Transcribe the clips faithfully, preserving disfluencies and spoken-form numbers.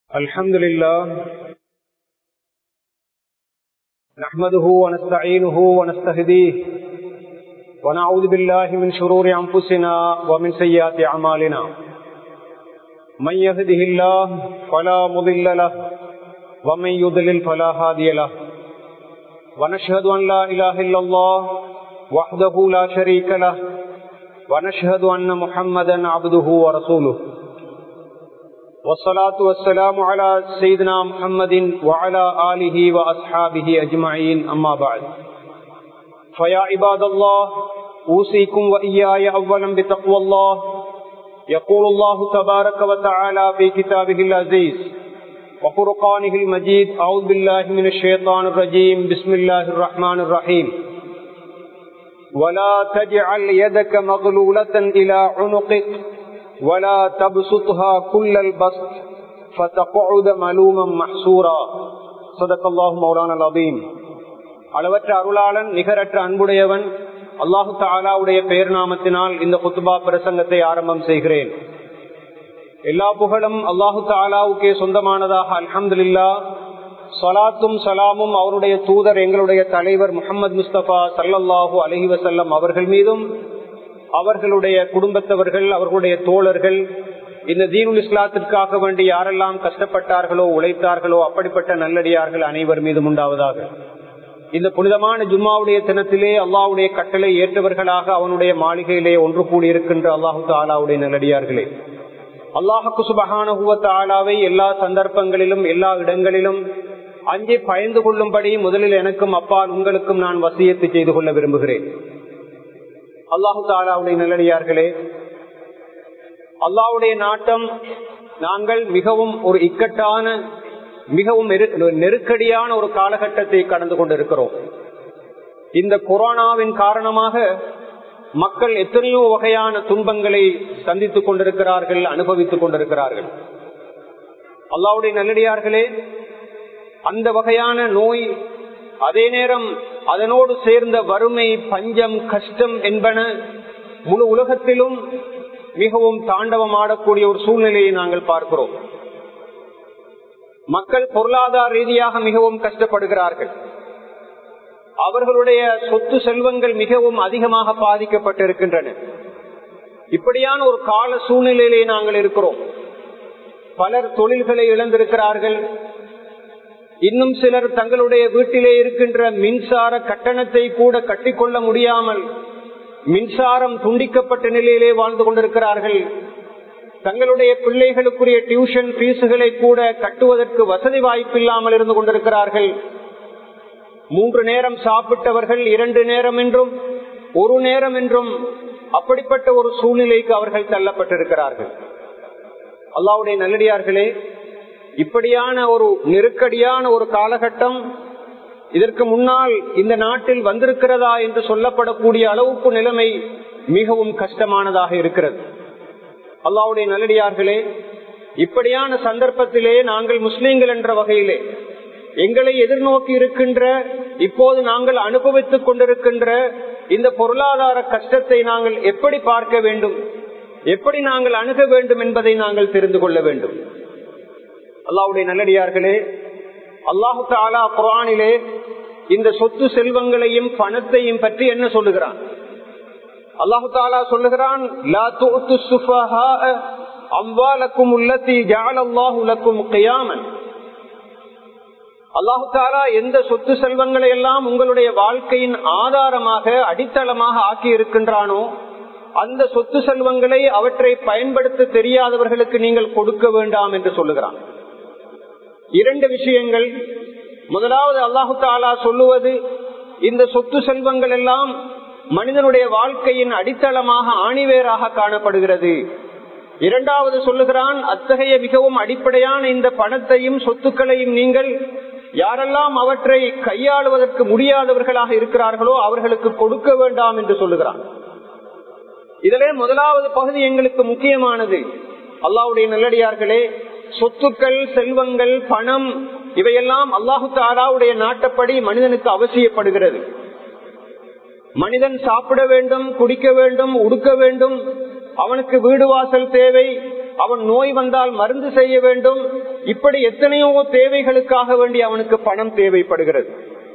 الحمد لله نحمده ونستعينه ونستهديه ونعوذ بالله من شرور أنفسنا ومن سيئات أعمالنا من يهده الله فلا مضل له ومن يضلل فلا هادي له ونشهد أن لا إله إلا الله وحده لا شريك له ونشهد أن محمدا عبده ورسوله والصلاة والسلام على سيدنا محمد وعلى آله وأصحابه أجمعين أما بعد فيا عباد الله أوصيكم وإياي أولا بتقوى الله يقول الله تبارك وتعالى في كتابه العزيز وفرقانه المجيد أعوذ بالله من الشيطان الرجيم بسم الله الرحمن الرحيم ولا تجعل يدك مغلولة إلى عنقك ولا تبسطها كل البسط فتقعد ملوما محسورا صدق الله مولانا العظيم. அளவற்ற அருளாளன் நிகரற்ற அன்புடையவன் அல்லாஹு தஆலாவுடைய பெயர் நாமத்தினால் இந்த குத்பா பிரசங்கத்தை ஆரம்பம் செய்கிறேன். எல்லா புகழும் அல்லாஹு தஆலாவுக்கே சொந்தமானதாக அல்ஹம்துலில்லாஹ். ஸலாத்தும் ஸலாமும் அவருடைய தூதர் எங்களுடைய தலைவர் முஹம்மது முஸ்தபா ஸல்லல்லாஹு அலைஹி வஸல்லம் அவர்கள் மீதும் அவர்களுடைய குடும்பத்தவர்கள் அவர்களுடைய தோழர்கள் இந்த தீனுல் இஸ்லாத்திற்காக வேண்டி யாரெல்லாம் கஷ்டப்பட்டார்களோ உழைத்தார்களோ அப்படிப்பட்ட நல்லடியார்கள் அனைவர் மீதும் உண்டாவதாக. இந்த புனிதமான ஜும்மாவுடைய தினத்திலே அல்லாஹ்வுடைய கட்டளை ஏற்றவர்களாக அவனுடைய மாளிகையிலே ஒன்று கூடி இருக்கின்ற அல்லாஹு தஆலாவுடைய நல்லடியார்களே, அல்லாஹ்வுக்கு சுப்ஹானஹு வ தஆலாவை எல்லா சந்தர்ப்பங்களிலும் எல்லா இடங்களிலும் அஞ்சி பயந்து கொள்ளும்படி முதலில் எனக்கும் அப்பால் உங்களுக்கும் நான் வசியத்து செய்து கொள்ள விரும்புகிறேன். அல்லாஹு தஆலாவுடைய நல்லடியார்களே, அல்லாஹ்வுடைய நாட்டம் நாங்கள் மிகவும் ஒரு இக்கட்டான மிகவும் நெருக்கடியான ஒரு காலகட்டத்தை கடந்து கொண்டிருக்கிறோம். இந்த கொரோனாவின் காரணமாக மக்கள் எத்தனையோ வகையான துன்பங்களை சந்தித்துக் கொண்டிருக்கிறார்கள், அனுபவித்துக் கொண்டிருக்கிறார்கள். அல்லாஹ்வுடைய நல்லடியார்களே, அந்த வகையான நோய், அதே நேரம் அதனோடு சேர்ந்த வறுமை, பஞ்சம், கஷ்டம் என்பன முழு உலகத்திலும் மிகவும் தாண்டவம் ஆடக்கூடிய ஒரு சூழ்நிலையை நாங்கள் பார்க்கிறோம். மக்கள் பொருளாதார ரீதியாக மிகவும் கஷ்டப்படுகிறார்கள். அவர்களுடைய சொத்து செல்வங்கள் மிகவும் அதிகமாக பாதிக்கப்பட்டிருக்கின்றன. இப்படியான ஒரு கால சூழ்நிலையிலே நாங்கள் இருக்கிறோம். பலர் தொழில்களை இழந்திருக்கிறார்கள். இன்னும் சிலர் தங்களுடைய வீட்டிலே இருக்கின்ற மின்சார கட்டணத்தை கூட கட்டிக்கொள்ள முடியாமல் மின்சாரம் துண்டிக்கப்பட்ட நிலையிலே வாழ்ந்து கொண்டிருக்கிறார்கள். தங்களுடைய பிள்ளைகளுக்குரிய டியூஷன் பீஸுகளை கூட கட்டுவதற்கு வசதி வாய்ப்பில்லாமல் இருந்து கொண்டிருக்கிறார்கள். மூன்று நேரம் சாப்பிட்டவர்கள் இரண்டு நேரம் என்றும் ஒரு நேரம் என்றும் அப்படிப்பட்ட ஒரு சூழ்நிலைக்கு அவர்கள் தள்ளப்பட்டிருக்கிறார்கள். அல்லாஹ்வுடைய நல்லடியார்களே, இப்படியான ஒரு நெருக்கடியான ஒரு காலகட்டம் இதற்கு முன்னால் இந்த நாட்டில் வந்திருக்கிறதா என்று சொல்லப்படக்கூடிய அளவுக்கு நிலைமை மிகவும் கஷ்டமானதாக இருக்கிறது. அல்லாஹ்வுடைய நல்லடியார்களே, இப்படியான சந்தர்ப்பத்திலே நாங்கள் முஸ்லிம்கள் என்ற வகையிலே எங்களை எதிர்நோக்கி இருக்கின்ற, இப்போது நாங்கள் அனுபவித்துக் கொண்டிருக்கின்ற இந்த பொருளாதார கஷ்டத்தை நாங்கள் எப்படி பார்க்க வேண்டும், எப்படி நாங்கள் அணுக வேண்டும் என்பதை நாங்கள் தெரிந்து கொள்ள வேண்டும். அல்லாஹ்வுடைய நல்லடியார்களே, அல்லாஹு தஆலா குர்ஆனிலே இந்த சொத்து செல்வங்களையும் பணத்தையும் பற்றி என்ன சொல்லுகிறான்? அல்லாஹு தஆலா சொல்லுகிறான், லா துஅத்து ஸுஃபஹா அம்வாலக்கும் அல்லதி ஜஅலல்லாஹு லக்கும் கியாமன். அல்லாஹு தஆலா எந்த சொத்து செல்வங்களை எல்லாம் உங்களுடைய வாழ்க்கையின் ஆதாரமாக அடித்தளமாக ஆக்கி இருக்கின்றானோ அந்த சொத்து செல்வங்களை அவற்றை பயன்படுத்த தெரியாதவர்களுக்கு நீங்கள் கொடுக்க வேண்டாம் என்று சொல்லுகிறான். இரண்டு விஷயங்கள். முதலாவது, அல்லாஹு தஆலா சொல்லுவது இந்த சொத்து செல்வங்கள் எல்லாம் மனிதனுடைய வாழ்க்கையின் அடித்தளமாக ஆணிவேராக காணப்படுகிறது. இரண்டாவது சொல்லுகிறான், அத்தகைய மிகவும் அடிப்படையான இந்த பணத்தையும் சொத்துக்களையும் நீங்கள் யாரெல்லாம் அவற்றை கையாளுவதற்கு முடியாதவர்களாக இருக்கிறார்களோ அவர்களுக்கு கொடுக்க வேண்டாம் என்று சொல்லுகிறான். இதிலே முதலாவது பகுதி எங்களுக்கு முக்கியமானது. அல்லாஹ்வுடைய நல்லடியார்களே, சொத்துக்கள், செல்வங்கள், பணம் இவையெல்லாம் அல்லாஹு தஆலாவுடைய நாட்டப்படி மனிதனுக்கு அவசியப்படுகிறது. மனிதன் சாப்பிட வேண்டும், குடிக்க வேண்டும், உடுக்க வேண்டும், அவனுக்கு வீடு வாசல் தேவை, அவன் நோய் வந்தால் மருந்து செய்ய வேண்டும், இப்படி எத்தனையோ தேவைகளுக்காக வேண்டி அவனுக்கு பணம் தேவைப்படுகிறது.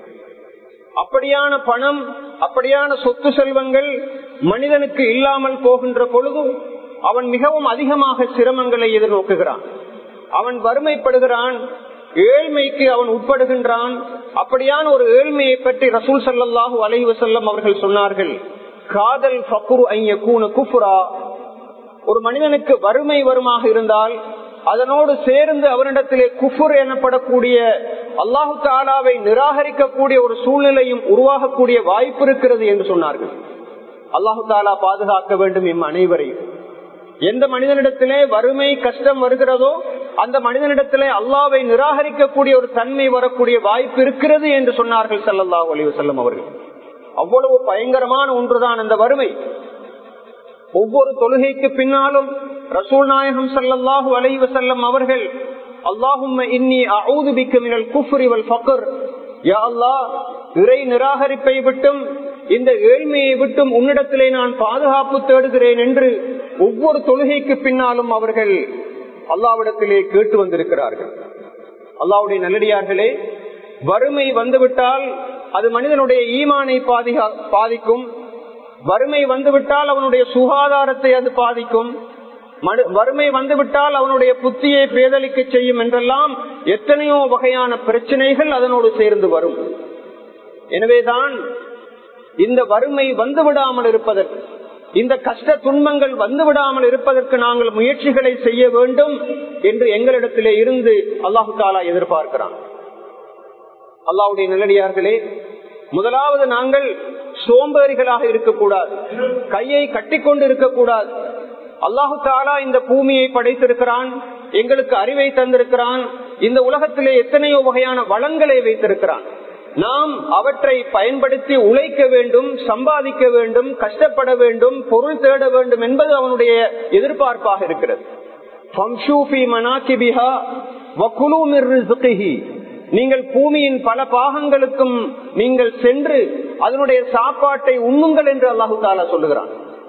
அப்படியான பணம், அப்படியான சொத்து செல்வங்கள் மனிதனுக்கு இல்லாமல் போகின்ற பொழுது அவன் மிகவும் அதிகமாக சிரமங்களை எதிர்நோக்குகிறான். அவன் வறுமைப்படுகிறான், ஏழ்மைக்கு அவன் உட்படுகின்றான். அப்படியான ஒரு ஏழ்மையை பற்றி ரசூல் ஸல்லல்லாஹு அலைஹி வஸல்லம் அவர்கள் சொன்னார்கள், காதல் ஃபக்ரு அன் யகூன குஃப்ரா. ஒரு மனிதனுக்கு வறுமை வருமாக இருந்தால் அதனோடு சேர்ந்து அவனிடத்திலே குஃபுர் எனப்படக்கூடிய அல்லாஹு தஆலாவை நிராகரிக்கக்கூடிய ஒரு சூழ்நிலையும் உருவாகக்கூடிய வாய்ப்பு இருக்கிறது என்று சொன்னார்கள். அல்லாஹு தஆலா பாதுகாக்க வேண்டும் எம் அனைவரையும். எந்த மனிதனிடத்திலே வறுமை கஷ்டம் வருகிறதோ அந்த மனிதனிடத்திலே அல்லாஹ்வை நிராகரிக்கக்கூடிய ஒரு தன்மை வரக்கூடிய வாய்ப்பு இருக்கிறது என்று சொன்னார்கள் ஸல்லல்லாஹு அலைஹி வஸல்லம் அவர்கள். அவ்வளவு பயங்கரமான ஒன்றுதான் அந்த வறுமை. ஒவ்வொரு தொழுகைக்கு பின்னாலும் ரசூல் நாயகம் ஸல்லல்லாஹு அலைஹி வஸல்லம் அவர்கள் அல்லாஹும்ம இன்னி அஊது பிக்க மினல் குஃப்ரி வல் ஃபக்ர், யா அல்லாஹ், இறை நிராகரிப்பை விட்டும் இந்த ஏழ்மையை விட்டும் உன்னிடத்திலே நான் பாதுகாப்பு தேடுகிறேன் என்று ஒவ்வொரு தொழுகைக்கு பின்னாலும் அவர்கள் அல்லாஹ்விடத்திலே கேட்டு வந்திருக்கிறார்கள். அல்லாஹ்வுடைய நல்லடியார்களே, வறுமை வந்துவிட்டால் அது மனிதனுடைய ஈமானை பாதிகா பாதிக்கும். வறுமை வந்துவிட்டால் அவனுடைய சுகாதாரத்தை அது பாதிக்கும். வறுமை வந்துவிட்டால் அவனுடைய புத்தியை பேதலிக்க செய்யும் என்றெல்லாம் எத்தனையோ வகையான பிரச்சனைகள் அதனோடு சேர்ந்து வரும். எனவேதான் இந்த வறுமை வந்துவிடாமல் இருப்பதற்கு, இந்த கஷ்ட துன்பங்கள் வந்துவிடாமல் இருப்பதற்கு நாங்கள் முயற்சிகளை செய்ய வேண்டும் என்று எங்களிடத்திலே இருந்து அல்லாஹு தஆலா எதிர்பார்க்கிறான். அல்லாஹ்வுடைய நல்லடியார்களே, முதலாவது நாங்கள் சோம்பேறிகளாக இருக்கக்கூடாது, கையை கட்டிக்கொண்டு இருக்கக்கூடாது. அல்லாஹு தஆலா இந்த பூமியை படைத்திருக்கிறான், எங்களுக்கு அறிவை தந்திருக்கிறான், இந்த உலகத்திலே எத்தனையோ வகையான வளங்களை வைத்திருக்கிறான். நாம் அவற்றை பயன்படுத்தி உழைக்க வேண்டும், சம்பாதிக்க வேண்டும், கஷ்டப்பட வேண்டும், பொருள் தேட வேண்டும் என்பது அவனுடைய எதிர்பார்ப்பாக இருக்கிறது. நீங்கள் பூமியின் பல பாகங்களுக்கும் நீங்கள் சென்று அதனுடைய சாப்பாட்டை உண்ணுங்கள் என்று அல்லாஹு தஆலா சொல்லுகிறான்.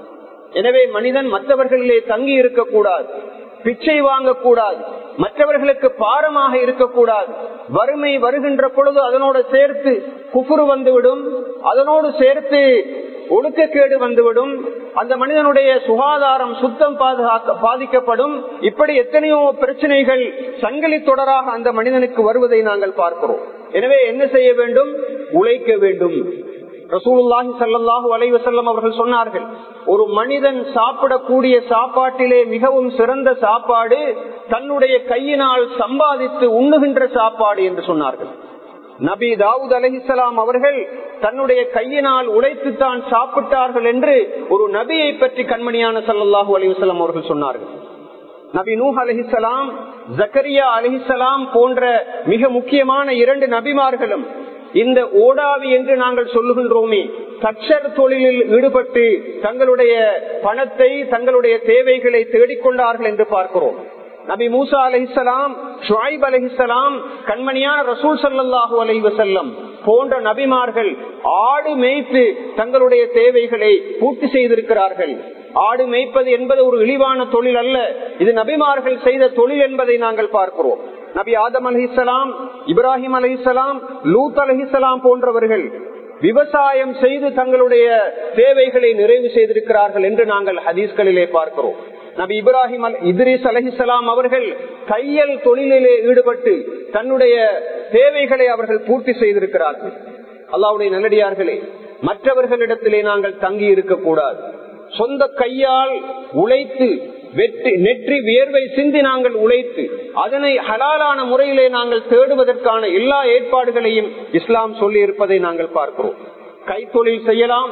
எனவே மனிதன் மற்றவர்களிலே தங்கி இருக்கக்கூடாது, பிச்சை வாங்கக்கூடாது, மற்றவர்களுக்கு பாரமாக இருக்கக்கூடாது. வறுமை வருகின்ற பொழுது அதனோடு சேர்த்து குஃப்ரு வந்துவிடும், அதனோடு சேர்த்து ஒழுக்கக்கேடு வந்துவிடும், அந்த மனிதனுடைய சுகாதாரம் சுத்தம் பாதுகாக்க பாதிக்கப்படும். இப்படி எத்தனையோ பிரச்சனைகள் சங்கிலி தொடராக அந்த மனிதனுக்கு வருவதை நாங்கள் பார்க்கிறோம். எனவே என்ன செய்ய வேண்டும்? உழைக்க வேண்டும். ரசூலுல்லாஹி ஸல்லல்லாஹு அலைஹி வஸல்லம் அவர்கள் சொன்னார்கள், ஒரு மனிதன் சாப்பிடக்கூடிய சாப்பாட்டிலே மிகவும் சிறந்த சாப்பாடு தன்னுடைய கையினால் சம்பாதித்து உண்ணுகின்ற சாப்பாடு என்று சொன்னார்கள். நபி தாவூத் அலைஹிஸ்ஸலாம் அவர்கள் தன்னுடைய கையினால் உழைத்து தான் சாப்பிட்டார்கள் என்று ஒரு நபியை பற்றி கண்மணியான ஸல்லல்லாஹு அலைஹி வஸல்லம் அவர்கள் சொன்னார்கள். நபி நூஹ் அலைஹிஸ்ஸலாம், ஜக்கரியா அலைஹிஸ்ஸலாம் போன்ற மிக முக்கியமான இரண்டு நபிமார்களும் இந்த ஓடாவி என்று நாங்கள் சொல்லுகின்றோமே தச்சர் தொழிலில் ஈடுபட்டு தங்களுடைய பணத்தை, தங்களுடைய தேவைகளை தேடிக்கொண்டார்கள் என்று பார்க்கிறோம். நபி மூசா அலைஹிஸ்ஸலாம், ஷுஐப் அலைஹிஸ்ஸலாம், கண்மணியான ரசூல் ஸல்லல்லாஹு அலைஹி வஸல்லம் போன்ற நபிமார்கள் ஆடு மேய்த்து தங்களுடைய தேவைகளை பூர்த்தி செய்திருக்கிறார்கள். ஆடு மேய்ப்பது என்பது ஒரு இழிவான தொழில் அல்ல, இது நபிமார்கள் செய்த தொழில் என்பதை நாங்கள் பார்க்கிறோம். நபி ஆதம் அலைஹிஸ்ஸலாம், இப்ராஹிம் அலைஹிஸ்ஸலாம், லூத் அலைஹிஸ்ஸலாம் போன்றவர்கள் விவசாயம் செய்து தங்களுடைய தேவைகளை நிறைவு செய்திருக்கிறார்கள் என்று நாங்கள் ஹதீஸ்களிலே பார்க்கிறோம். நபி இப்ராஹிம் இத்ரீஸ் அலைஹிஸ்ஸலாம் அவர்கள் தையல் தொழிலிலே ஈடுபட்டு தன்னுடைய தேவைகளை அவர்கள் பூர்த்தி செய்திருக்கிறார்கள். அல்லாஹ்வுடைய நல்லடியார்களே, மற்றவர்களிடத்திலே நாங்கள் தங்கி இருக்கக்கூடாது. சொந்த கையால் உழைத்து வெற்றி நெற்றி வியர்வை சிந்தி நாங்கள் உழைத்து அதனை ஹலாலான முறையிலே நாங்கள் தேடுவதற்கான எல்லா ஏற்பாடுகளையும் இஸ்லாம் சொல்லி இருப்பதை நாங்கள் பார்க்கிறோம். கைத்தொழில் செய்யலாம்,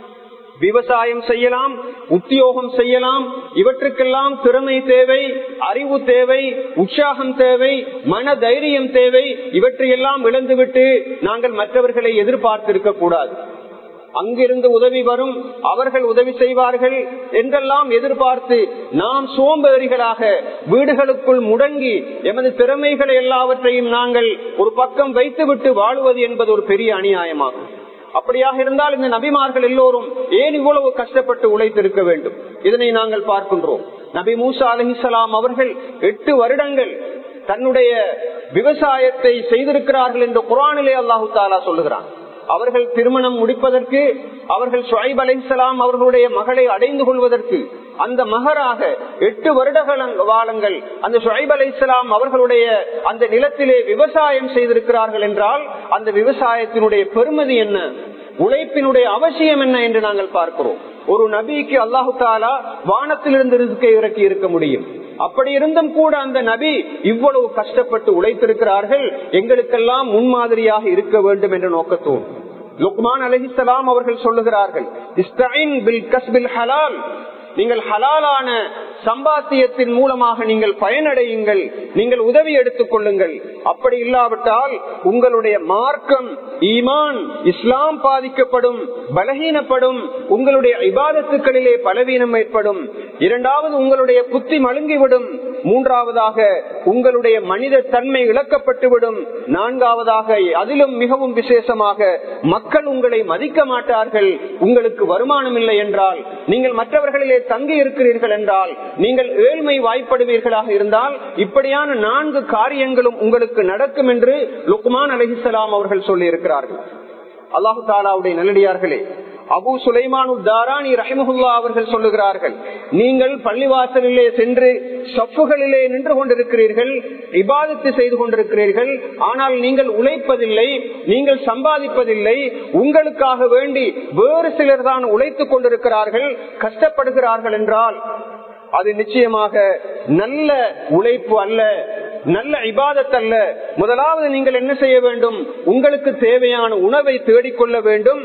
விவசாயம் செய்யலாம், உத்தியோகம் செய்யலாம். இவற்றுக்கெல்லாம் திறமை தேவை, அறிவு தேவை, உற்சாகம் தேவை, மன தைரியம் தேவை. இவற்றையெல்லாம் இழந்துவிட்டு நாங்கள் மற்றவர்களை எதிர்பார்த்திருக்க கூடாது. அங்கிருந்து உதவி வரும், அவர்கள் உதவி செய்வார்கள் என்றெல்லாம் எதிர்பார்த்து நாம் சோம்பேறிகளாக வீடுகளுக்குள் முடங்கி எமது திறமைகளை எல்லாவற்றையும் நாங்கள் ஒரு பக்கம் வைத்துவிட்டு வாழுவது என்பது ஒரு பெரிய அநியாயமாகும். அப்படியாக இருந்தால் இந்த நபிமார்கள் எல்லோரும் ஏன் இவ்வளவு கஷ்டப்பட்டு உழைத்திருக்க வேண்டும்? இதனை நாங்கள் பார்க்கின்றோம். நபி மூசா அலைஹிஸ்ஸலாம் அவர்கள் எட்டு வருடங்கள் தன்னுடைய விவசாயத்தை செய்திருக்கிறார்கள் என்று குர்ஆனிலே அல்லாஹு தஆலா சொல்லுகிறான். அவர்கள் திருமணம் முடிப்பதற்கு, அவர்கள் ஷுஐப் அலைஹிஸ்ஸலாம் அவர்களுடைய மகளை அடைந்து கொள்வதற்கு அந்த மகராக எட்டு வருட காலங்கள் அந்த ஷுஐப் அலைஹிஸ்ஸலாம் அவர்களுடைய அந்த நிலத்திலே விவசாயம் செய்திருக்கிறார்கள் என்றால் அந்த விவசாயத்தினுடைய பெருமதி என்ன, உழைப்பினுடைய அவசியம் என்ன என்று நாங்கள் பார்க்கிறோம். ஒரு நபிக்கு அல்லாஹு தஆலா வானத்திலிருந்து ரிஸ்கை இறக்கி இருக்க முடியும். அப்படி இருந்தும் கூட அந்த நபி இவ்வளவு கஷ்டப்பட்டு உழைத்திருக்கிறார்கள், எங்களுக்கெல்லாம் முன்மாதிரியாக இருக்க வேண்டும் என்ற நோக்கத்தோடு. லுக்மான் அலைஹிஸ்ஸலாம் அவர்கள் சொல்லுகிறார்கள், இஸ்தஈன் பில் கஸ்பில் ஹலால், நீங்கள் ஹலாலான சம்பாத்தியத்தின் மூலமாக நீங்கள் பயனடையுங்கள், நீங்கள் உதவி எடுத்துக் கொள்ளுங்கள். அப்படி இல்லாவிட்டால் உங்களுடைய மார்க்கம், ஈமான், இஸ்லாம் பாதிக்கப்படும், பலகீனப்படும், உங்களுடைய இபாதத்துக்களிலே பலவீனம் ஏற்படும். இரண்டாவது, உங்களுடைய புத்தி மழுங்கிவிடும். மூன்றாவதாக, உங்களுடைய மனித தன்மை இழக்கப்பட்டுவிடும். நான்காவதாக, அதிலும் மிகவும் விசேஷமாக, மக்கள் உங்களை மதிக்க மாட்டார்கள். உங்களுக்கு வருமானம் இல்லை என்றால், நீங்கள் மற்றவர்களிலே தங்கி இருக்கிறீர்கள் என்றால், நீங்கள் ஏழ்மை வாய்ப்படுவீர்களாக இருந்தால், இப்படியான நான்கு காரியங்களும் உங்களுக்கு நடக்கும் என்று லுக்மான் அலைஹிஸ்ஸலாம் அவர்கள் சொல்லி இருக்கிறார்கள். அல்லாஹு தஆலாவுடைய நல்லடியார்களே, அபூ சுலைமானு தாரானி ரஹிமஹுல்லாஹ் அவர்கள் சொல்லுகிறார்கள், நீங்கள் பள்ளிவாசலிலே சென்று சஃப்புகளிலே நின்று கொண்டிருக்கிறீர்கள், இபாதத்து செய்து கொண்டிருக்கிறீர்கள், ஆனால் நீங்கள் உழைப்பதில்லை, நீங்கள் சம்பாதிப்பதில்லை. உங்களுக்காக வேண்டி வேறு சிலர் தான் உழைத்துக் கொண்டிருக்கிறார்கள், கஷ்டப்படுகிறார்கள் என்றால் அது நிச்சயமாக நல்ல உழைப்பு அல்ல, நல்ல இபாதத் அல்ல. முதலாவது நீங்கள் என்ன செய்ய வேண்டும், உங்களுக்கு தேவையான உணவை தேடிக்கொள்ள வேண்டும்.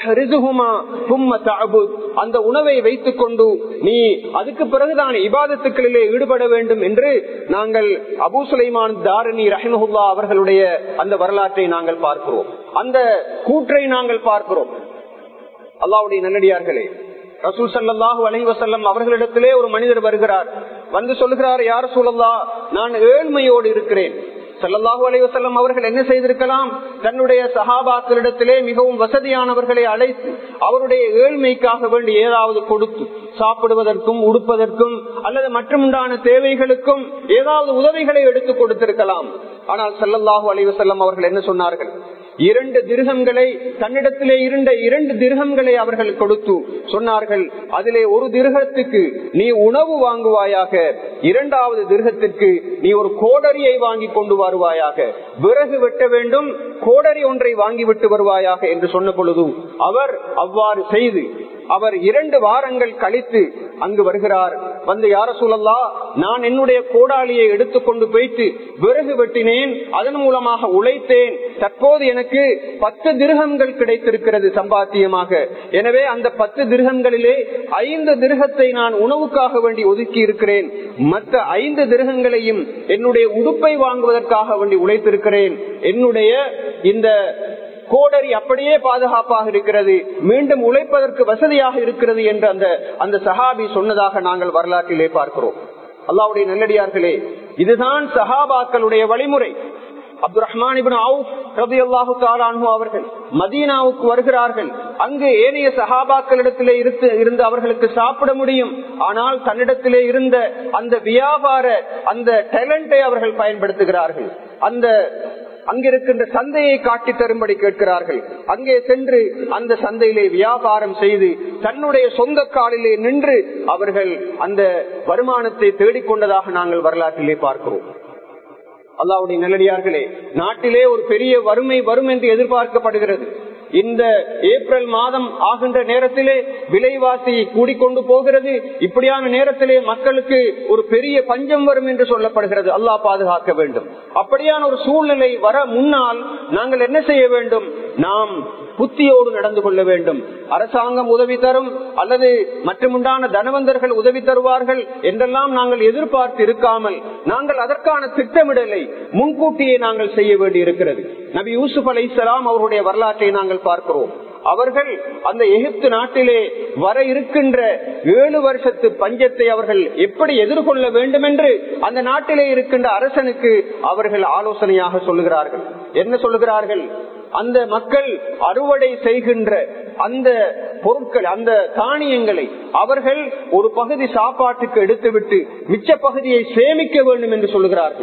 அந்த உணவை வைத்துக் கொண்டு நீ அதுக்கு பிறகுதான் இபாதத்துக்களிலே ஈடுபட வேண்டும் என்று நாங்கள் அபூ சுலைமான் தாரணி ரஹிமஹுல்லாஹ் அவர்களுடைய அந்த வரலாற்றை நாங்கள் பார்க்கிறோம், அந்த கூற்றை நாங்கள் பார்க்கிறோம். அல்லாஹ்வுடைய நல்லடியார்களே, ரசூல் ஸல்லல்லாஹு அலைஹி வஸல்லம் அவர்களிடத்திலே ஒரு மனிதர் வருகிறார், வந்து சொல்லுகிறார், யா ரசூலல்லாஹ், நான் ஏழ்மையோடு இருக்கிறேன். ஸல்லல்லாஹு அலைஹி வஸல்லம் அவர்கள் என்ன செய்திருக்கலாம், தன்னுடைய சஹாபாக்களிடத்திலே மிகவும் வசதியானவர்களை அழைத்து அவருடைய ஏழ்மைக்காக வேண்டி ஏதாவது கொடுத்து, சாப்பிடுவதற்கும் உடுப்பதற்கும் அல்லது மற்றுமுண்டான தேவைகளுக்கும் ஏதாவது உதவிகளை எடுத்து கொடுத்திருக்கலாம். ஆனால் ஸல்லல்லாஹு அலைஹி வஸல்லம் அவர்கள் என்ன சொன்னார்கள், இரண்டு திர்ஹம்களை தன்னிடத்திலே இருந்த இரண்டு திர்ஹம்களை அவர்கள் கொடுத்து சொன்னார்கள், அதிலே ஒரு திர்ஹத்துக்கு நீ உணவு வாங்குவாயாக, இரண்டாவது திர்ஹத்திற்கு நீ ஒரு கோடரியை வாங்கி கொண்டு வருவாயாக, விறகு வெட்ட வேண்டும், கோடரி ஒன்றை வாங்கிவிட்டு வருவாயாக என்று சொன்ன பொழுது அவர் அவ்வாறு செய்து அவர் இரண்டு வாரங்கள் கழித்து அங்கு வருகிறார். வந்து, யா ரசூலல்லாஹ், நான் என்னுடைய கோடாலியை எடுத்துக்கொண்டு போயிட்டு விறகு வெட்டினேன், அதன் மூலமாக உழைத்தேன், தற்போது எனக்கு பத்து திர்ஹம்கள் கிடைத்திருக்கிறது சம்பாத்தியமாக. எனவே அந்த பத்து திர்ஹங்களிலே ஐந்து திர்ஹத்தை நான் உணவுக்காக வேண்டி ஒதுக்கி இருக்கிறேன், மற்ற ஐந்து திர்ஹங்களையும் என்னுடைய உடுப்பை வாங்குவதற்காக வேண்டி உழைத்திருக்கிறேன். என்னுடைய இந்த கோடரி அப்படியே பாதுகாப்பாக இருக்கிறது, மீண்டும் உழைப்பதற்கு வசதியாக இருக்கிறது என்று அந்த அந்த சஹாபி சொன்னதாக நாங்கள் வரலாற்றிலே பார்க்கிறோம். அல்லாஹ்வுடைய நல்லடியார்களே, இதுதான் சஹாபாக்களுடைய வழிமுறை. அப்துல் ரஹ்மான் இப்னு அவுஃப் ரலியல்லாஹு தஆலா அன்ஹு அவர்கள் மதீனாவுக்கு வருகிறார்கள். அங்கு ஏனைய சஹாபாக்களிடத்திலே இருந்து அவர்களுக்கு சாப்பிட முடியும், ஆனால் தன்னிடத்திலே இருந்த அந்த வியாபார அந்த டேலண்டை அவர்கள் பயன்படுத்துகிறார்கள். அந்த அங்கிருக்கின்ற சந்தையை காட்டி தரும்படி கேட்கிறார்கள். அங்கே சென்று அந்த சந்தையிலே வியாபாரம் செய்து தன்னுடைய சொந்த காலிலே நின்று அவர்கள் அந்த வருமானத்தை தேடிக்கொண்டதாக நாங்கள் வரலாற்றிலே பார்க்கிறோம். அல்லாஹ்வுடைய நல்லடியார்களே, நாட்டிலே ஒரு பெரிய வறுமை வரும் என்று எதிர்பார்க்கப்படுகிறது. இந்த ஏப்ரல் மாதம் ஆகின்ற நேரத்திலே விலைவாசி கூடிக்கொண்டு போகிறது. இப்படியான நேரத்திலே மக்களுக்கு ஒரு பெரிய பஞ்சம் வரும் என்று சொல்லப்படுகிறது. அல்லாஹ் பாதுகாக்க வேண்டும். அப்படியான ஒரு சூழ்நிலை வர முன்னால் நாங்கள் என்ன செய்ய வேண்டும், நாம் புத்தியோடு நடந்து கொள்ள வேண்டும். அரசாங்கம் உதவி தரும் அல்லது மற்றுமுண்டான தனவந்தர்கள் உதவி தருவார்கள் என்றெல்லாம் நாங்கள் எதிர்பார்த்து இருக்காமல் நாங்கள் அதற்கான திட்டமிடலை முன்கூட்டியே நாங்கள் செய்ய வேண்டி இருக்கிறது. நபி யூசுப் அலைஹிஸ்ஸலாம் அவருடைய வரலாற்றை நாங்கள் பார்க்கிறோம். அவர்கள் அந்த எகிப்து நாட்டிலே வர இருக்கின்ற ஏழு வருஷத்து பஞ்சத்தை அவர்கள் எப்படி எதிர்கொள்ள வேண்டும் என்று அந்த நாட்டிலே இருக்கின்ற அரசனுக்கு அவர்கள் ஆலோசனையாக சொல்லுகிறார்கள். என்ன சொல்லுகிறார்கள், அந்த மக்கள் அறுவடை செய்கின்ற அந்த பொருட்கள், அந்த தானியங்களை அவர்கள் ஒரு பகுதி சாப்பாட்டுக்கு எடுத்துவிட்டு மிச்ச பகுதியை சேமிக்க வேண்டும் என்று சொல்லுகிறார்கள்.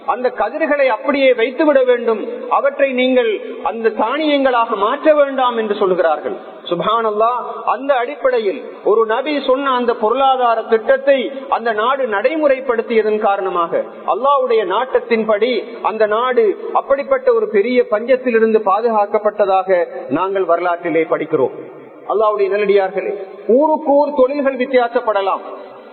அந்த கதிர்களை அப்படியே வைத்துவிட வேண்டும், அவற்றை நீங்கள் அந்த தானியங்களாக மாற்ற வேண்டாம் என்று சொல்கிறார்கள். சுப்ஹானல்லாஹ். அந்த அடிப்படையில் ஒரு நபி சொன்ன அந்த பொருளாதார திட்டத்தை அந்த நாடு நடைமுறைப்படுத்தியதன் காரணமாக அல்லாஹ்வுடைய நாட்டத்தின்படி அந்த நாடு அப்படிப்பட்ட ஒரு பெரிய பஞ்சத்திலிருந்து பாதுகாக்கப்பட்டதாக நாங்கள் வரலாற்றிலே படிக்கிறோம். அல்லாஹ்வுடைய நல்லடியார்களே, ஊருக்கு ஊர் தொழில்கள் வித்தியாசப்படலாம்.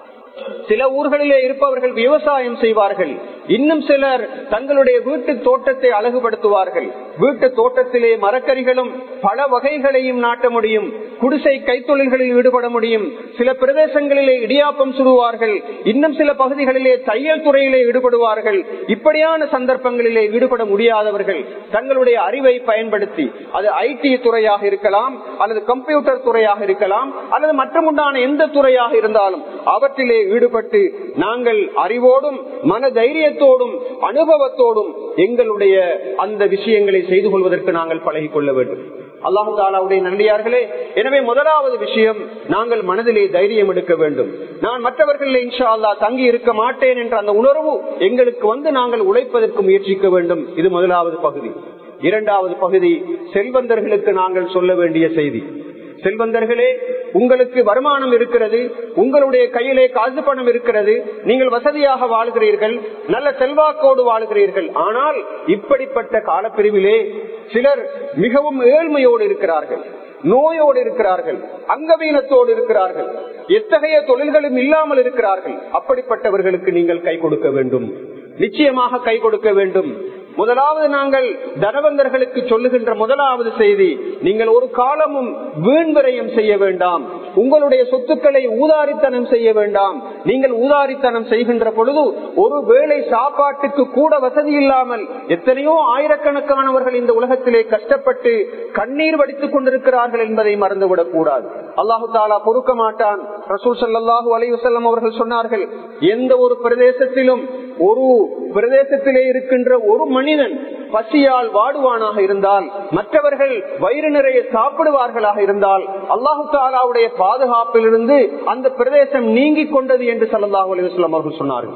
சில ஊர்களிலே இருப்பவர்கள் விவசாயம் செய்வார்கள், இன்னும் சிலர் தங்களுடைய வீட்டு தோட்டத்தை அழகுபடுத்துவார்கள். வீட்டு தோட்டத்திலே மரக்கறிகளும் பல வகைகளையும் நாட்ட முடியும், குடிசை கைத்தொழில்களில் ஈடுபட முடியும். சில பிரதேசங்களிலே இடியாப்பம் சுடுவார்கள், இன்னும் சில பகுதிகளிலே தையல் துறையிலே ஈடுபடுவார்கள். இப்படியான சந்தர்ப்பங்களிலே ஈடுபட முடியாதவர்கள் தங்களுடைய அறிவை பயன்படுத்தி, அது ஐடி துறையாக இருக்கலாம், அல்லது கம்ப்யூட்டர் துறையாக இருக்கலாம், அல்லது மற்றமுண்டான எந்த துறையாக இருந்தாலும் அவற்றிலே ஈடுபட்டு நாங்கள் அறிவோடும் மன தைரியத்தோடும் அனுபவத்தோடும் எங்களுடைய அந்த விஷயங்களை செய்து கொள்வதற்கு நாங்கள் பழகிக் கொள்ள வேண்டும். அல்லாஹு தஆலாவுடைய நல்லடியார்களே, எனவே முதலாவது விஷயம், நாங்கள் மனதிலே தைரியம் எடுக்க வேண்டும். நான் மற்றவர்களில் இன்ஷா அல்லாஹ் தங்கி இருக்க மாட்டேன் என்ற அந்த உணர்வு எங்களுக்கு வந்து நாங்கள் உழைப்பதற்கு முயற்சிக்க வேண்டும். இது முதலாவது பகுதி. இரண்டாவது பகுதி, செல்வந்தர்களுக்கு நாங்கள் சொல்ல வேண்டிய செய்தி. செல்வந்தர்களே, உங்களுக்கு வருமானம் இருக்கிறது, உங்களுடைய கையிலே காசு பணம் இருக்கிறது, நீங்கள் வசதியாக வாழ்கிறீர்கள், நல்ல செல்வாக்கோடு வாழ்கிறீர்கள். ஆனால் இப்படிப்பட்ட காலப்பிரிவிலே சிலர் மிகவும் ஏழ்மையோடு இருக்கிறார்கள், நோயோடு இருக்கிறார்கள், அங்கவீனத்தோடு இருக்கிறார்கள், எத்தகைய தொழில்களும் இல்லாமல் இருக்கிறார்கள். அப்படிப்பட்டவர்களுக்கு நீங்கள் கை கொடுக்க வேண்டும், நிச்சயமாக கை கொடுக்க வேண்டும். முதலாவது நாங்கள் தனவந்தர்களுக்கு சொல்லுகின்ற முதலாவது செய்தி, நீங்கள் ஒரு காலமும் வீண் விரயம் செய்ய வேண்டாம், உங்களுடைய சொத்துக்களை ஊதாரித்தனம் செய்ய வேண்டாம். நீங்கள் ஊதாரித்தனம் செய்கின்ற பொழுது ஒரு வேளை சாப்பாட்டுக்கு கூட வசதி இல்லாமல் எத்தனையோ ஆயிரக்கணக்கானவர்கள் இந்த உலகத்திலே கஷ்டப்பட்டு கண்ணீர் வடித்துக் கொண்டிருக்கிறார்கள் என்பதை மறந்துவிடக் கூடாது. அல்லாஹு தாலா பொறுக்க மாட்டான். ரசூல் ஸல்லல்லாஹு அலைஹி வஸல்லம் அவர்கள் சொன்னார்கள், எந்த ஒரு பிரதேசத்திலும் ஒரு பிரதேசத்திலே இருக்கின்ற ஒரு மனிதன் பசியால் வாடுவானாக இருந்தால், மற்றவர்கள் வயிறு நிறைய சாப்பிடுவார்களாக இருந்தால், அல்லாஹு தஆலாவுடைய பாதுகாப்பிலிருந்து அந்த பிரதேசம் நீங்கிக் கொண்டது என்று ஸல்லல்லாஹு அலைஹி வஸல்லம் அவர்கள் சொன்னார்கள்.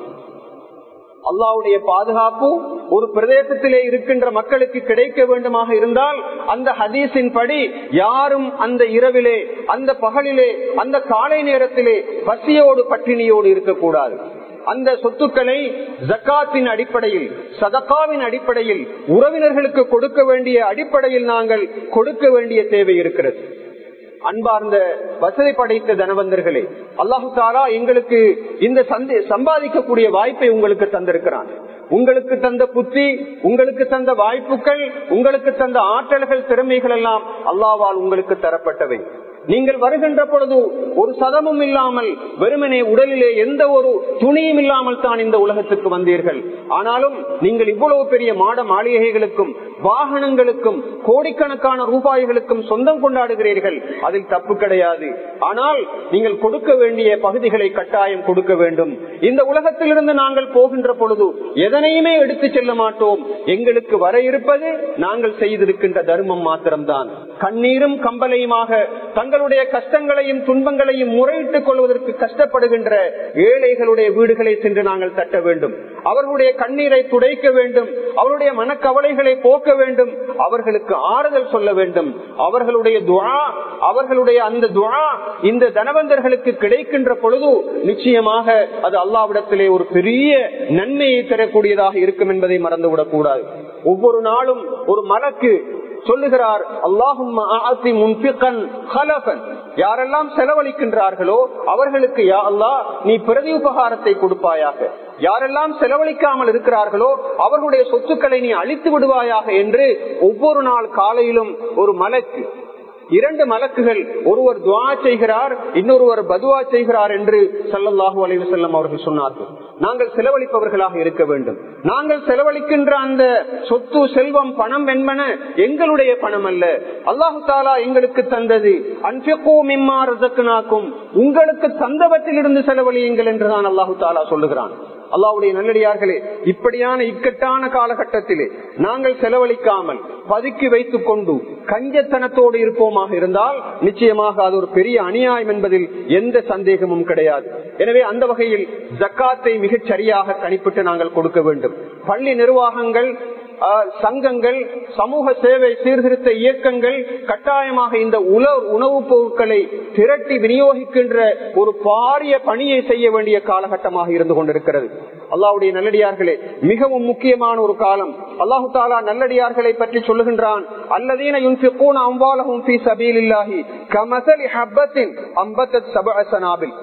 அல்லாஹ்வுடைய பாதுகாப்பு ஒரு பிரதேசத்திலே இருக்கின்ற மக்களுக்கு கிடைக்க வேண்டுமாக இருந்தால், அந்த ஹதீஸின் படி யாரும் அந்த இரவிலே, அந்த பகலிலே, அந்த காலை நேரத்திலே பசியோடு பட்டினியோடு இருக்கக்கூடாது. அந்த சொத்துக்களை ஜக்காத்தின் அடிப்படையில், சதகாவின் அடிப்படையில், உறவினர்களுக்கு கொடுக்க வேண்டிய அடிப்படையில் நாங்கள் கொடுக்க வேண்டிய தேவை இருக்கிறது. அன்பார்ந்த வசதி படைத்த தனவந்தர்களே, அல்லாஹு தஆலா எங்களுக்கு இந்த சம்பாதிக்கக்கூடிய வாய்ப்பை உங்களுக்கு தந்திருக்கிறான். உங்களுக்கு தந்த புத்தி, உங்களுக்கு தந்த வாய்ப்புகள், உங்களுக்கு தந்த ஆற்றல்கள், திறமைகள் எல்லாம் அல்லாஹ்வால் உங்களுக்கு தரப்பட்டவை. நீங்கள் வருகின்ற பொழுது ஒரு சதமும் இல்லாமல், வெறுமனே உடலிலே எந்த ஒரு துணியும் இல்லாமல் தான் இந்த உலகத்துக்கு வந்தீர்கள். ஆனாலும் நீங்கள் இவ்வளவு பெரிய மாட மாளிகைகளுக்கும் வாகனங்களுக்கும் கோடிக்கணக்கான ரூபாய்களுக்கும் சொந்தம் கொண்டாடுகிறீர்கள். அதில் தப்பு கிடையாது. ஆனால் நீங்கள் கொடுக்க வேண்டிய பகுதிகளை கட்டாயம் கொடுக்க வேண்டும். இந்த உலகத்திலிருந்து நாங்கள் போகின்ற பொழுது எதனையுமே எடுத்து செல்ல மாட்டோம். எங்களுக்கு வர இருப்பது நாங்கள் செய்திருக்கின்ற தர்மம் மாத்திரம்தான். கண்ணீரும் கம்பலையுமாக தங்களுடைய கஷ்டங்களையும் துன்பங்களையும் முறையிட்டுக் கொள்வதற்கு கஷ்டப்படுகின்ற ஏழைகளுடைய வீடுகளை சென்று நாங்கள் தட்ட வேண்டும். அவர்களுடைய கண்ணீரை துடைக்க வேண்டும். அவருடைய மனக்கவலைகளை போக்க வேண்டும். அவர்களுக்கு ஆறுதல் சொல்ல வேண்டும். அவர்களுடைய துஆ, அவர்களுடைய அந்த துஆ இந்த தனவந்தர்களுக்கு கிடைக்கின்ற பொழுது நிச்சயமாக அது அல்லாஹ்விடத்திலே ஒரு பெரிய நன்மையை தரக்கூடியதாக இருக்கும் என்பதை மறந்துவிடக் கூடாது. ஒவ்வொரு நாளும் ஒரு மலக்கு சொல்லுகிறார், அல்லாஹும்ம ஆதி முன்ஃபிகன் ஹலஃபன், யாரெல்லாம் செலவழிக்கின்றார்களோ அவர்களுக்கு யா அல்லாஹ் நீ பிரதி உபகாரத்தை கொடுப்பாயாக, யாரெல்லாம் செலவழிக்காமல் இருக்கிறார்களோ அவர்களுடைய சொத்துக்களை நீ அழித்து விடுவாயாக என்று ஒவ்வொரு நாள் காலையிலும் ஒரு மலக்கு, இரண்டு மலக்குகள், ஒருவர் துஆ செய்கிறார், இன்னொருவர் பதுவா செய்கிறார் என்று ஸல்லல்லாஹு அலைஹி வஸல்லம் அவர்கள் சொன்னார்கள். நாங்கள் செலவழிப்பவர்களாக இருக்க வேண்டும். நாங்கள் செலவழிக்கின்ற அந்த சொத்து, செல்வம், பணம் என்பன எங்களுடைய பணம் அல்ல, அல்லாஹு தஆலா எங்களுக்கு தந்தது. அன்ஃபிகூ மிம்மா ரஸக்னாக்கும், உங்களுக்கு தந்தவற்றிலிருந்து செலவழியுங்கள் என்றுதான் அல்லாஹு தஆலா சொல்லுகிறான். அல்லாஹ்வுடைய நல்லடியார்களே, இப்படியான இக்கட்டான காலகட்டத்திலே நாங்கள் செலவழிக்காமல் பதுக்கி வைத்துக் கொண்டு கஞ்சத்தனத்தோடு இருப்போமாக இருந்தால் நிச்சயமாக அது ஒரு பெரிய அநியாயம் என்பதில் எந்த சந்தேகமும் கிடையாது. எனவே அந்த வகையில் ஜக்காத்தை மிகச் சரியாக கணிப்பிட்டு நாங்கள் கொடுக்க வேண்டும். பள்ளி நிர்வாகங்கள், சங்கங்கள், சமூக சேவை சீர்திருத்த இயக்கங்கள் கட்டாயமாக இந்த உலர் உணவுப் பொருட்களை திரட்டி விநியோகிக்கின்ற ஒரு பாரிய பணியை செய்ய வேண்டிய காலகட்டமாக இருந்து கொண்டிருக்கிறது. அல்லாஹ்வுடைய நல்லடியார்களே, மிகவும் முக்கியமான ஒரு காலம். அல்லாஹு தஆலா நல்லடியார்களை பற்றி சொல்லுகின்றான், அல்லதீன யுன்ஃபிகூன அம்வாலஹும் ஃபீ ஸபீலில்லாஹி கமஸலி ஹப்பத்தின் அம்பத்தத் சபஅ ஸனாபில்.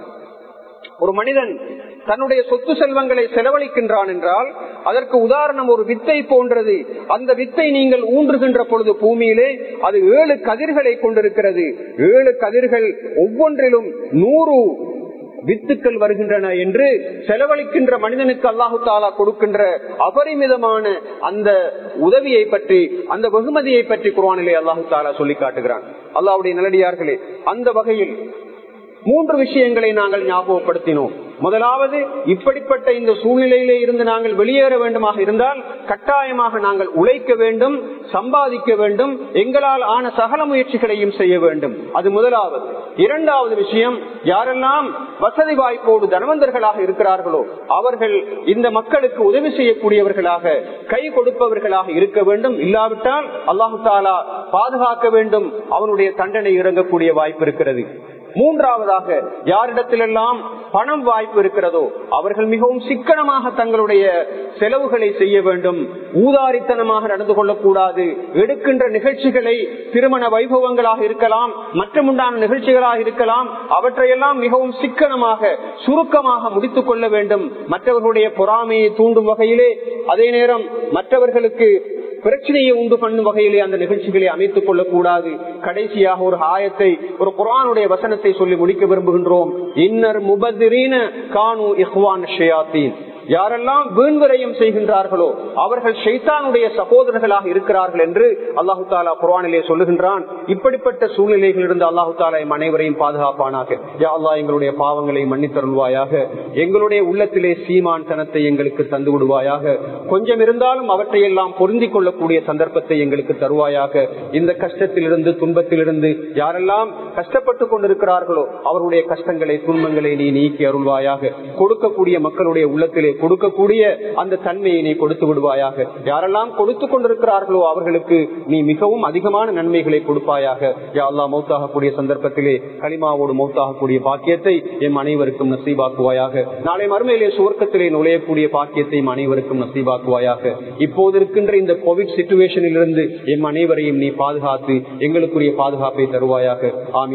ஒரு மனிதன் தன்னுடைய சொத்து செல்வங்களை செலவழிக்கின்றான் என்றால் அதற்கு உதாரணம் ஒரு வித்தை போன்றது. அந்த வித்தை நீங்கள் ஊன்றுகின்ற பொழுது பூமியிலே அது ஏழு கதிர்களை கொண்டிருக்கிறது. ஏழு கதிர்கள் ஒவ்வொன்றிலும் நூறு வித்துக்கள் வருகின்றன என்று செலவழிக்கின்ற மனிதனுக்கு அல்லாஹு தஆலா கொடுக்கின்ற அபரிமிதமான அந்த உதவியை பற்றி, அந்த வெகுமதியை பற்றி குர்ஆனிலே அல்லாஹு தஆலா சொல்லி காட்டுகிறான். அல்லாஹ்வுடைய நல்லடியார்களே, அந்த வகையில் மூன்று விஷயங்களை நாங்கள் ஞாபகப்படுத்தினோம். முதலாவது, இப்படிப்பட்ட இந்த சூழ்நிலையிலே இருந்து நாங்கள் வெளியேற வேண்டுமாக இருந்தால் கட்டாயமாக நாங்கள் உழைக்க வேண்டும், சம்பாதிக்க வேண்டும், எங்களால் ஆன சகல முயற்சிகளையும் செய்ய வேண்டும். அது முதலாவது. இரண்டாவது விஷயம், யாரெல்லாம் வசதி வாய்ப்போடு தனவந்தர்களாக இருக்கிறார்களோ அவர்கள் இந்த மக்களுக்கு உதவி செய்யக்கூடியவர்களாக, கை கொடுப்பவர்களாக இருக்க வேண்டும். இல்லாவிட்டால் அல்லாஹு தஆலா பாதுகாக்க வேண்டும், அவனுடைய தண்டனை இறங்கக்கூடிய வாய்ப்பு இருக்கிறது. மூன்றாவதாக, யாரிடத்திலெல்லாம் பணம் வாய்ப்பு இருக்கிறதோ அவர்கள் மிகவும் சிக்கனமாக தங்களுடைய செலவுகளை செய்ய வேண்டும். ஊதாரித்தனமாக நடந்து கொள்ளக்கூடாது. எடுக்கின்ற நிகழ்ச்சிகளை திருமண வைபவங்களாக இருக்கலாம், மற்றமுண்டான நிகழ்ச்சிகளாக இருக்கலாம், அவற்றையெல்லாம் மிகவும் சிக்கனமாக சுருக்கமாக முடித்துக் கொள்ள வேண்டும். மற்றவர்களுடைய பொறாமையை தூண்டும் வகையிலே, அதே நேரம் மற்றவர்களுக்கு பிரச்சனையை உண்டு பண்ணும் வகையிலே அந்த நிகழ்ச்சிகளை அமைத்துக் கொள்ளக்கூடாது. கடைசியாக ஒரு ஆயத்தை, ஒரு குர்ஆனுடைய வசனத்தை சொல்லி முடிக்க விரும்புகின்றோம். இன்னர் முபத்திரீன கானு இஹ்வான் ஷயாத்தீன். யாரெல்லாம் வீண்விரயம் செய்கின்றார்களோ அவர்கள் ஷைத்தானுடைய சகோதரர்களாக இருக்கிறார்கள் என்று அல்லாஹு தஆலா குர்ஆனிலே சொல்லுகின்றான். இப்படிப்பட்ட சூழ்நிலைகளிலிருந்து அல்லாஹு தஆலா எம் அனைவரையும் பாதுகாப்பானாக. யா அல்லாஹ், எங்களுடைய பாவங்களை மன்னித்தருள்வாயாக. எங்களுடைய உள்ளத்திலே சீமான் தனத்தை எங்களுக்கு தந்து விடுவாயாக. கொஞ்சம் இருந்தாலும் அவற்றையெல்லாம் பொருந்திக் கொள்ளக்கூடிய சந்தர்ப்பத்தை எங்களுக்கு தருவாயாக. இந்த கஷ்டத்திலிருந்து, துன்பத்திலிருந்து யாரெல்லாம் கஷ்டப்பட்டுக் கொண்டிருக்கிறார்களோ அவருடைய கஷ்டங்களை, துன்பங்களை நீ நீக்கி அருள்வாயாக. கொடுக்கக்கூடிய மக்களுடைய உள்ளத்திலே கொடுக்கக்கூடிய அந்த தன்மையை நீ கொடுத்து விடுவாயாக. யாரெல்லாம் கொடுத்து கொண்டிருக்கிறார்களோ அவர்களுக்கு நீ மிகவும் அதிகமான நன்மைகளை கொடுப்பாயாக. யா அல்லாஹ், மௌத்தாகக்கூடிய சந்தர்ப்பத்திலே களிமாவோடு மௌத்தாகக்கூடிய பாக்கியத்தை எம் அனைவருக்கும் நசீபாக்குவாயாக. நாளை மறுமையிலே சுவர்க்கத்திலே நுழையக்கூடிய பாக்கியத்தை எம் அனைவருக்கும் நசீபாக்குவாயாக. இப்போது இருக்கின்ற இந்த கோவிட் சிச்சுவேஷனில் இருந்து எம் அனைவரையும் நீ பாதுகாத்து எங்களுக்குரிய பாதுகாப்பை தருவாயாக. ஆமீன்.